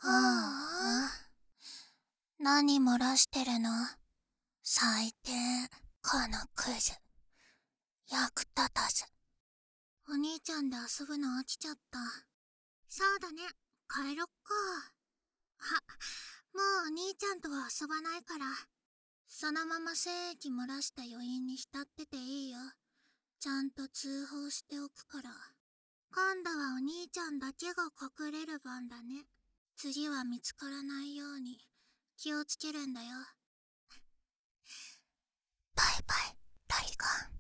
ああ。何漏らしてるの？最低。このクズ。役立たず。お兄ちゃんで遊ぶの飽きちゃった。そうだね。帰ろっか。もうお兄ちゃんとは遊ばないから。そのまま精液漏らした余韻に浸ってていいよ。ちゃんと通報しておくから。今度はお兄ちゃんだけが隠れる番だね。次は見つからないように気をつけるんだよ。バイバイ、ライガン。